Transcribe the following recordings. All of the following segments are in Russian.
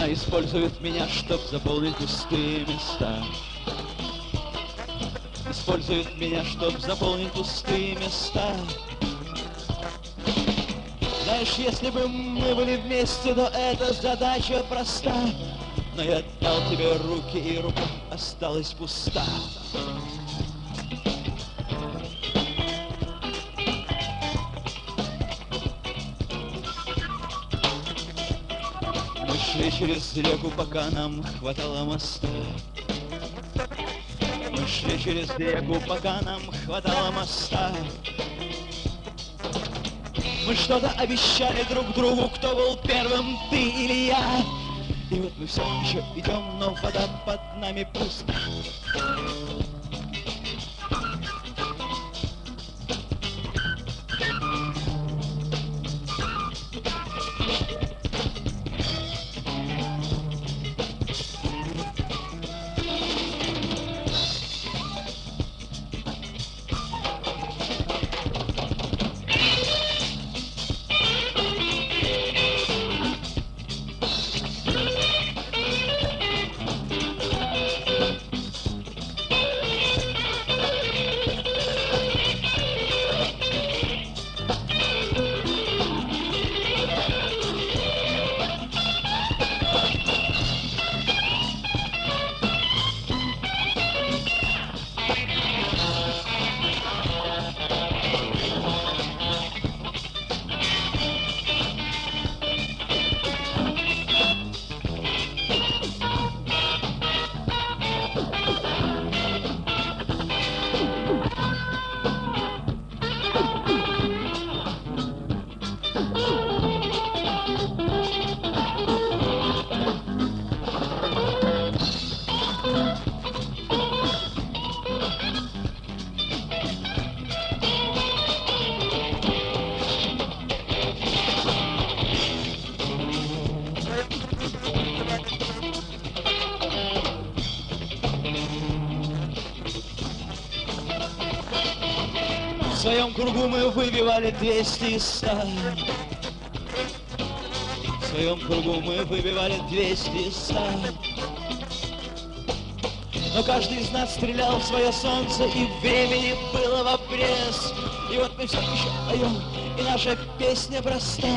Она использует меня, чтоб заполнить пустые места. Использует меня, чтоб заполнить пустые места. Знаешь, если бы мы были вместе, то эта задача проста. Но я дал тебе руки, и рука осталась пуста. Мы шли через реку, пока нам хватало моста. Мы шли через реку, пока нам хватало моста. Мы что-то обещали друг другу, кто был первым, ты или я. И вот мы все еще идем, но вода под нами пуста. В своем кругу мы выбивали 200 из 100. В своем кругу мы выбивали 200 из 100. Но каждый из нас стрелял в свое солнце, и времени было в обрез. И вот мы все еще поем, и наша песня проста.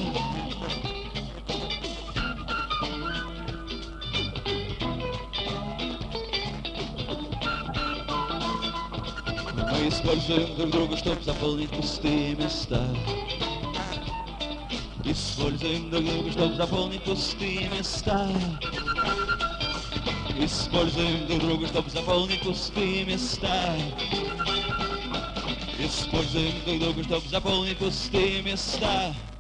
Мы используем друг друга, чтобы заполнить пустые места. Используем друг друга, чтобы заполнить пустые места. Используем друг друга, чтобы заполнить пустые места. Используем друг друга, чтобы заполнить пустые места.